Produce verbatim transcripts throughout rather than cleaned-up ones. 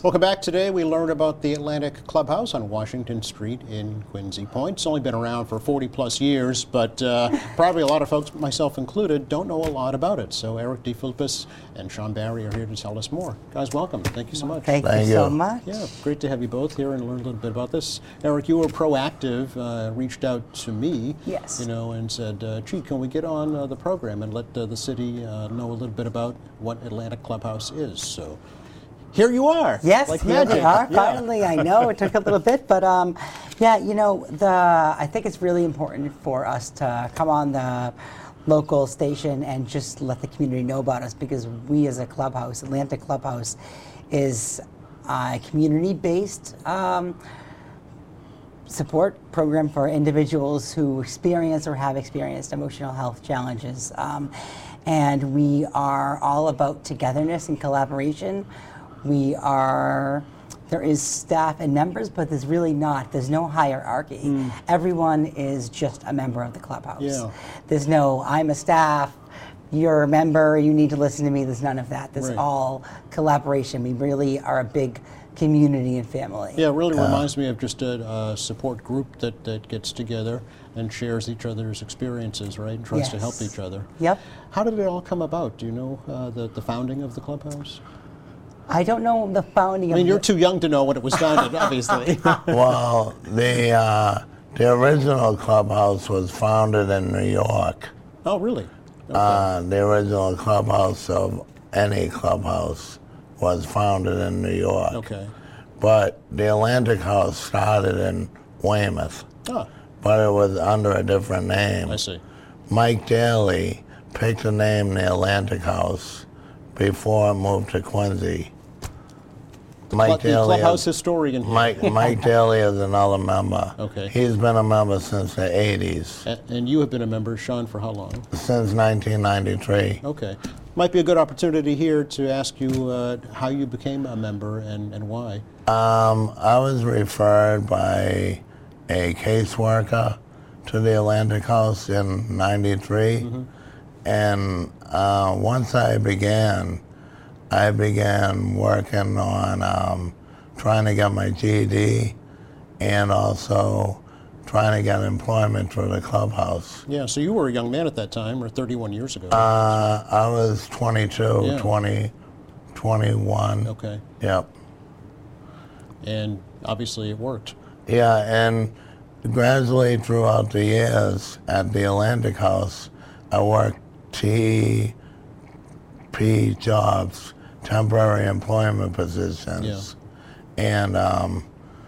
Welcome back. Today we learned about the Atlantic Clubhouse on Washington Street in Quincy Point. It's only been around for forty plus years, but uh, probably a lot of folks, myself included, don't know a lot about it. So Eric DeFilippis and Sean Barry are here to tell us more. Guys, welcome. Thank you so much. Thank, Thank you you so much. Yeah, great to have you both here and learn a little bit about this. Eric, you were proactive, uh, reached out to me, Yes. you know, and said, uh, gee, can we get on uh, the program and let uh, the city uh, know a little bit about what Atlantic Clubhouse is? So here you are. Yes, like here magic. we are. Yeah. Finally, I know it took a little bit, but um, yeah, you know, the I think it's really important for us to come on the local station and just let the community know about us, because we as a clubhouse, Atlantic Clubhouse, is a community-based um, support program for individuals who experience or have experienced emotional health challenges. Um, and we are all about togetherness and collaboration. We are, there is staff and members, but there's really not. There's no hierarchy. Mm. Everyone is just a member of the clubhouse. Yeah. There's no, I'm a staff, you're a member, you need to listen to me. There's none of that. There's Right. all collaboration. We really are a big community and family. Yeah, it really uh, reminds me of just a, a support group that, that gets together and shares each other's experiences, right, and tries Yes. to help each other. Yep. How did it all come about? Do you know uh, the, the founding of the clubhouse? I don't know the founding I mean, of you're the, too young to know when it was founded, obviously. Well, the uh, the original clubhouse was founded in New York. Oh, really? Okay. Uh, the original clubhouse of any clubhouse was founded in New York. Okay. But the Atlantic House started in Weymouth, Ah, but it was under a different name. I see. Mike Daly picked the name the Atlantic House before it moved to Quincy. Cl- the clubhouse is, historian here. Mike, Mike Daly is another member. Okay. He's been a member since the eighties, A- and you have been a member, Sean, for how long? since nineteen ninety-three. Okay. Might be a good opportunity here to ask you uh, how you became a member and, and why. Um, I was referred by a caseworker to the Atlantic House in ninety-three, mm-hmm. and uh, once I began, I began working on um, trying to get my G E D and also trying to get employment for the clubhouse. Yeah, so you were a young man at that time, or thirty-one years ago. Uh, I was twenty-two, Yeah. twenty, twenty-one. Okay. Yep. And obviously it worked. Yeah, and gradually throughout the years at the Atlantic House, I worked T P jobs, temporary employment positions, and um,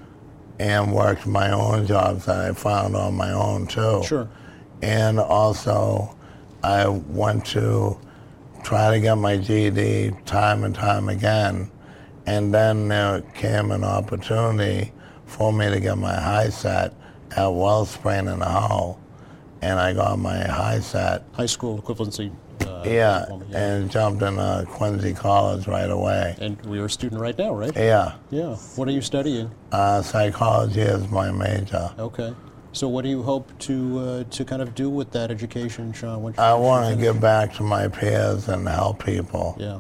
and worked my own jobs that I found on my own too. Sure. And also, I went to try to get my G E D time and time again, and then there came an opportunity for me to get my high set at Wellspring in Hull, and I got my high set. High school equivalency. Uh, Yeah, diploma, yeah. and jumped in uh, Quincy College right away. And you're a student right now, right? Yeah, Yeah. What are you studying? uh, psychology is my major. Okay. So what do you hope to uh, to kind of do with that education, Sean? Once you- I once you want to finish? give back to my peers and help people. Yeah.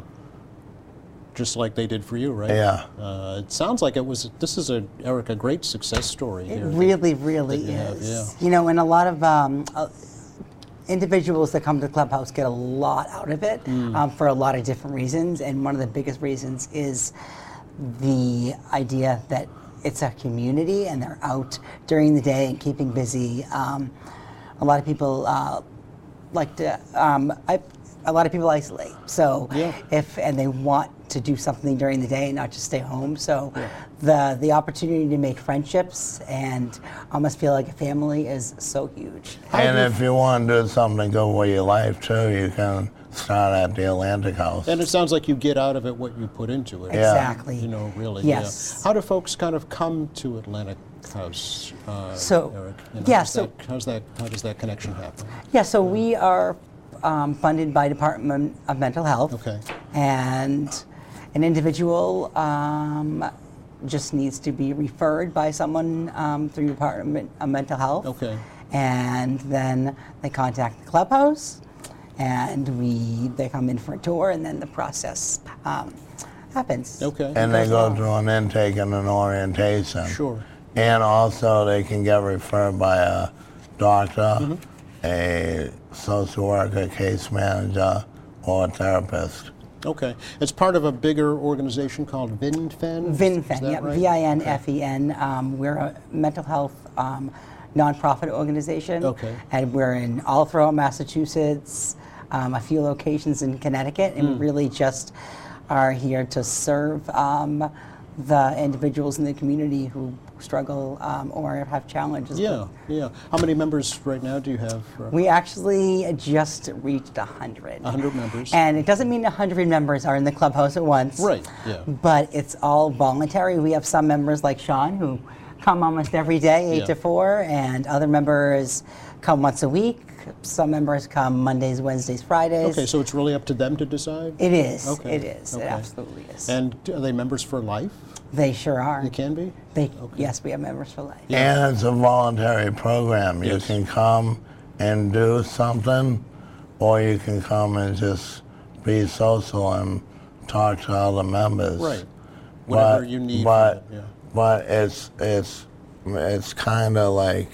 Just like they did for you, right? Yeah. Uh, it sounds like it was. This is a Eric, a great success story it here. really, really that you have, is. yeah. You know, and a lot of um, uh, individuals that come to the clubhouse get a lot out of it Mm. um, for a lot of different reasons, and one of the biggest reasons is the idea that it's a community and they're out during the day and keeping busy. Um, a lot of people uh, like to. Um, I, a lot of people isolate, so Yeah. if and they want to do something during the day and not just stay home. So Yeah. the the opportunity to make friendships and almost feel like a family is so huge. And if you want to do something good with your life too, you can start at the Atlantic House. And it sounds like you get out of it what you put into it. Yeah. Exactly. You know, really. Yes. Yeah. How do folks kind of come to Atlantic House, uh, So, Eric? You know, yeah, how's so- that, how's that? How does that connection happen? Yeah, so we are um, funded by Department of Mental Health. Okay. And an individual um, just needs to be referred by someone um, through Department of Mental Health. Okay. And then they contact the clubhouse, and we they come in for a tour, and then the process um, happens. Okay. And they goes go well. through an intake and an orientation. Sure. And also they can get referred by a doctor, Mm-hmm. a social worker, case manager, or a therapist. Okay. It's part of a bigger organization called VinFen? Is VinFen, that yeah, right? V I N F E N. Um, we're a mental health um, nonprofit organization. Okay. And we're in all throughout Massachusetts, um, a few locations in Connecticut, and Hmm. we really just are here to serve um, the individuals in the community who struggle um, or have challenges. Yeah, yeah. How many members right now do you have? uh, We actually just reached one hundred. one hundred members. And it doesn't mean one hundred members are in the clubhouse at once. Right, yeah. But it's all voluntary. We have some members like Sean who come almost every day, eight Yeah. to four, and other members come once a week. Some members come Mondays, Wednesdays, Fridays. Okay, so it's really up to them to decide? It is. Okay, It is. okay. It absolutely is. And are they members for life? they sure are. They can be? They, Yes, we have members for life. And it's a voluntary program. You Yes. can come and do something, or you can come and just be social and talk to other members. Right. Whatever But- you need. But, from it, yeah. but it's it's it's kind of like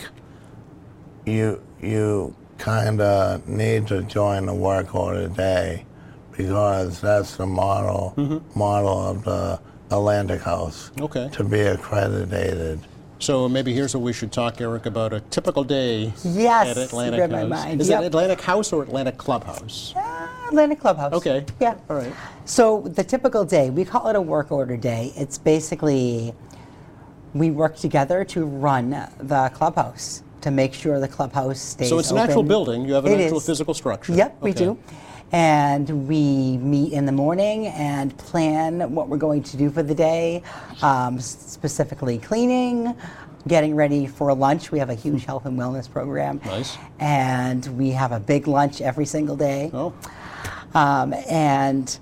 you you kind of need to join the work order day because that's the model Mm-hmm. model of the Atlantic House. Okay. To be accredited. So maybe here's what we should talk, Eric, about a typical day Yes, at you Atlantic read House. my mind. Is Yep. it Atlantic House or Atlantic Clubhouse? Uh, Atlantic Clubhouse. Okay. Yeah. All right. So the typical day, we call it a work order day. It's basically we work together to run the clubhouse to make sure the clubhouse stays So it's an actual open. building. You have an It actual is. physical structure. Yep, we Okay. do. And we meet in the morning and plan what we're going to do for the day, um, s- specifically cleaning, getting ready for lunch. We have a huge health and wellness program. Nice. And we have a big lunch every single day. Oh, Um, and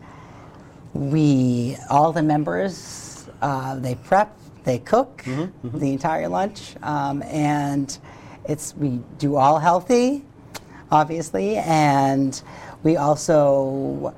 we, all the members, uh, they prep, they cook Mm-hmm, the entire lunch, um, and it's we do all healthy, obviously, and we also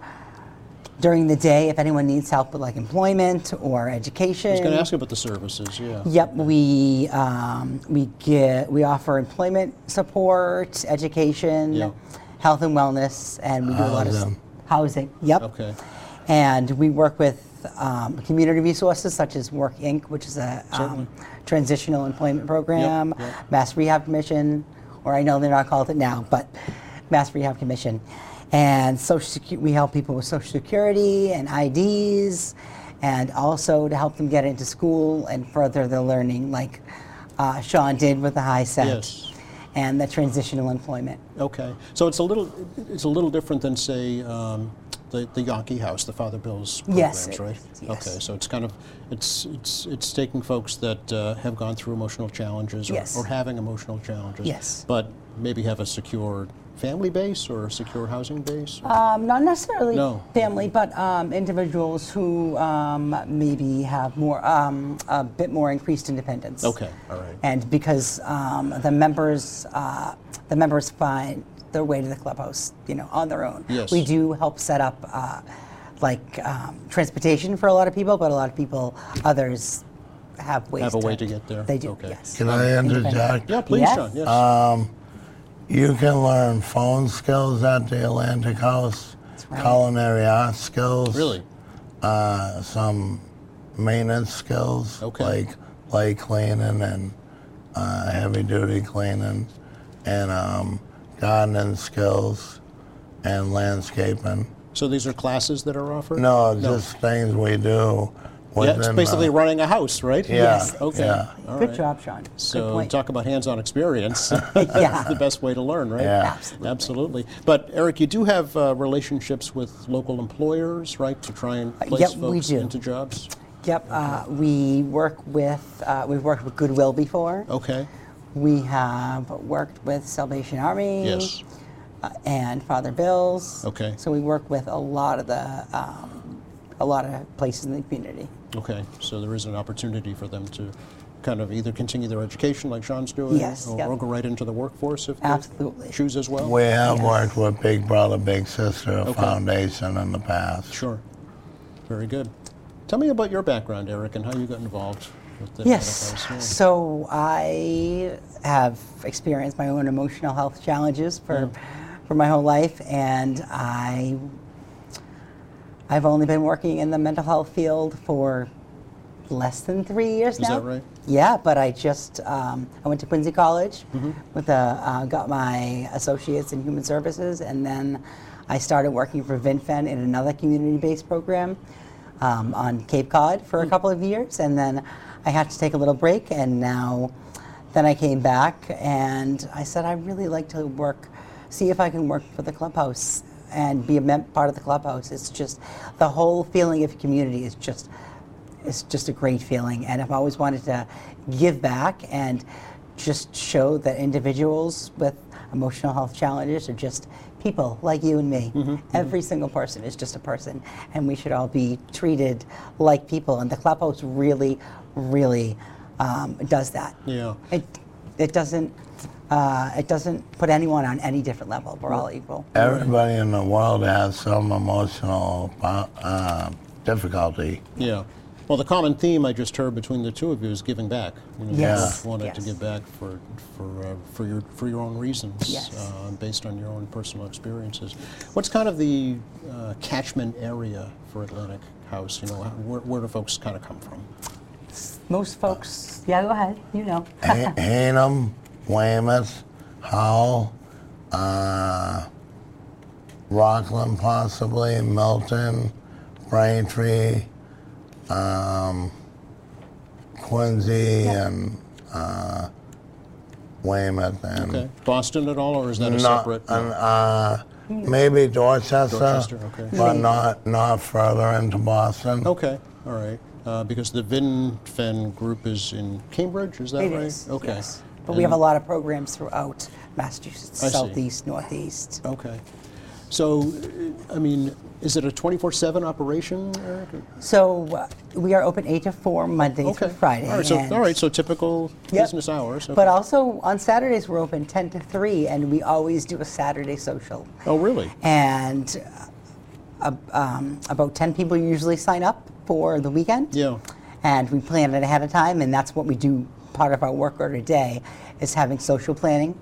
during the day, if anyone needs help with like employment or education. I was going to ask you about the services, yeah. Yep, we um, we get we offer employment support, education, Yeah. health and wellness, and we do a lot of s- Housing. housing. Yep. Okay. And we work with um, community resources such as Work Incorporated, which is a Certainly. um, transitional employment program, yep. Mass Rehab Commission, or I know they're not called it now, but Mass Rehab Commission. And Social Secu- we help people with Social Security and I Ds, and also to help them get into school and further their learning, like uh, Sean did with the high set Yes. and the transitional employment. Okay. So it's a little it's a little different than, say, um, the, the Yankee House, the Father Bill's programs, Yes, it right? is, yes. Okay. So it's kind of it's it's it's taking folks that uh, have gone through emotional challenges or, Yes. or having emotional challenges. Yes. But maybe have a secure family base or a secure housing base. Um, not necessarily No. family, but um, individuals who um, maybe have more, um, a bit more increased independence. Okay. All right. And because um, the members, uh, the members find their way to the clubhouse, you know, on their own. Yes. We do help set up, uh, like um, transportation for a lot of people, but a lot of people, others have ways. Have a way to get there? They do. Okay. Yes. Can I interject? Yeah, please, Yes. John. Yes. Um, you can learn phone skills at the Atlantic House, right. culinary arts skills. Really? Uh, some maintenance skills, Okay. like light cleaning and uh, heavy duty cleaning, and um, gardening skills and landscaping. So these are classes that are offered? No, just things we do. Yeah, it's within basically the- running a house, right? Yeah, Yes. Okay. yeah. All Good right. job, Sean. Good So point. talk about hands-on experience. Yeah. That's the best way to learn, right? Yeah. Absolutely. Absolutely. But Eric, you do have uh, relationships with local employers, right, to try and place yep, folks we do. into jobs? Yep. Uh, we work with, uh, we've worked with Goodwill before. Okay. We have worked with Salvation Army. Yes. Uh, and Father Bill's. Okay. So we work with a lot of the, um, a lot of places in the community. Okay. So there is an opportunity for them to kind of either continue their education like Sean's doing, Yes, or, yep. or go right into the workforce if Absolutely. they choose as well? We have Yes. worked with Big Brother Big Sister Okay. Foundation in the past. Sure. Very good. Tell me about your background, Eric, and how you got involved with the Yes. Atlantic House. Yeah. So I have experienced my own emotional health challenges for Yeah. for my whole life, and I I've only been working in the mental health field for less than three years Is now. that right? Yeah, but I just um, I went to Quincy College Mm-hmm. with a uh, got my associates in human services, and then I started working for VinFen in another community-based program um, on Cape Cod for a couple of years, and then I had to take a little break, and now then I came back and I said I really like to work, see if I can work for the clubhouse and be a mem- part of the clubhouse. It's just the whole feeling of community is just it's just a great feeling, and I've always wanted to give back and just show that individuals with emotional health challenges are just people like you and me. Mm-hmm, Every single person is just a person, and we should all be treated like people, and the clubhouse really, really um, does that. Yeah. It, it doesn't uh, it doesn't put anyone on any different level. We're all equal. Everybody in the world has some emotional uh, difficulty. Yeah. Well, the common theme I just heard between the two of you is giving back. You know, Yes. You both wanted to Yes. give back for for uh, for your for your own reasons, Yes. uh, based on your own personal experiences. What's kind of the uh, catchment area for Atlantic House? You know, how, where, where do folks kind of come from? Most folks, yeah, go ahead. You know. Ha- Hainham, Weymouth, Howell, uh, Rockland possibly, Milton, Braintree, um, Quincy, Yeah. and uh, Weymouth, and Okay. Boston at all, or is that a not, separate? and, uh, maybe Dorchester, Dorchester, okay. but Maybe. not not further into Boston. Okay, all right. Uh, because the VinFen group is in Cambridge, is that It right? is, Okay. yes. But we have a lot of programs throughout Massachusetts, I see. southeast, northeast. Okay. So, uh, I mean, is it a twenty-four seven operation, Eric? So uh, we are open eight to four Monday Okay. through Friday. All right, so, and- all right, so typical Yep. business hours. Okay. But also on Saturdays we're open ten to three, and we always do a Saturday social. Oh, really? And uh, um, about ten people usually sign up for the weekend. Yeah. And we plan it ahead of time, and that's what we do. Part of our work order day is having social planning,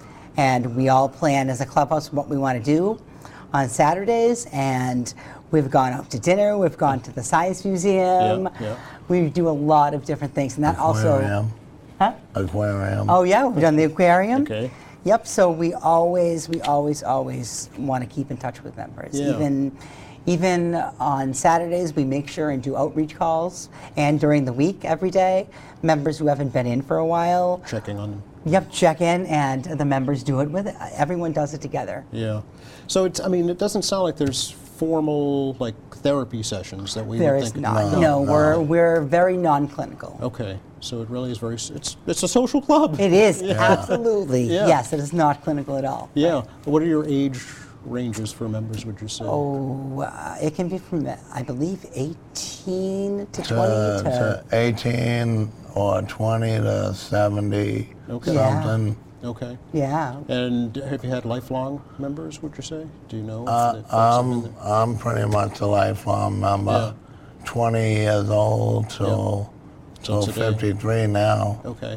and we all plan as a clubhouse what we want to do on Saturdays. And we've gone out to dinner, we've gone to the Science Museum. Yeah, yeah. We do a lot of different things, and that also. Aquarium. Huh? Aquarium. Oh yeah, we've done the aquarium. Okay. Yep. So we always, we always, always want to keep in touch with members. Yeah. Even, even on Saturdays, we make sure and do outreach calls, and during the week, every day, members who haven't been in for a while. Checking on them. Yep, check in, and the members do it with it. Everyone does it together. Yeah. So it's, I mean, it doesn't sound like there's formal, like, therapy sessions that we There would is think. not. No, No, no. we're we're very non-clinical. Okay. So it really is very, s- it's, it's a social club. It is absolutely Yeah. yes. It is not clinical at all. Yeah. What are your age ranges for members, would you say? Oh, uh, it can be from I believe eighteen to to, twenty to. to eighteen or twenty to seventy Okay. Yeah. something. Okay. Yeah. And have you had lifelong members, would you say? Do you know? if Uh, the folks have been I'm, there? I'm pretty much a lifelong member. twenty years old till, till Till today. fifty-three now. Okay.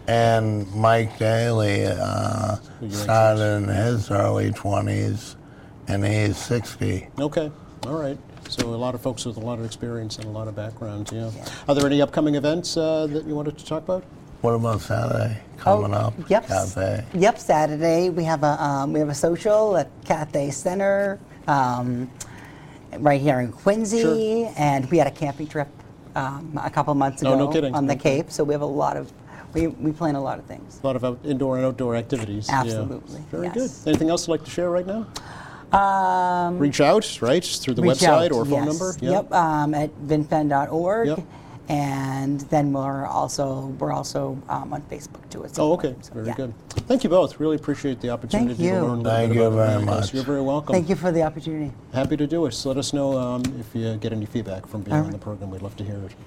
And Mike Daly uh, Who you started in his early twenties, and he's sixty. Okay. All right. So a lot of folks with a lot of experience and a lot of background, yeah. Are there any upcoming events uh, that you wanted to talk about? What about Saturday coming up? Oh, Yep. Cafe. Yep. Saturday we have a um, we have a social at Cathay Center, um, right here in Quincy, Sure. and we had a camping trip um, a couple months Oh, ago no kidding. on the Okay. Cape. So we have a lot of we, we plan a lot of things. A lot of out- indoor and outdoor activities. yeah. Absolutely, Very yes. good. Anything else you'd like to share right now? Um, Reach out, right, through the reach website out, or phone yes. number? Yep. Um, at vinfen dot org. Yep. And then we're also we're also um, on Facebook too. At some Oh, okay. point. So, Very yeah. good. Thank you both. Really appreciate the opportunity you. to learn a little Thank bit you about very Atlantic House. much. You're very welcome. Thank you for the opportunity. Happy to do it. So let us know um, if you get any feedback from being All on the right. program. We'd love to hear it.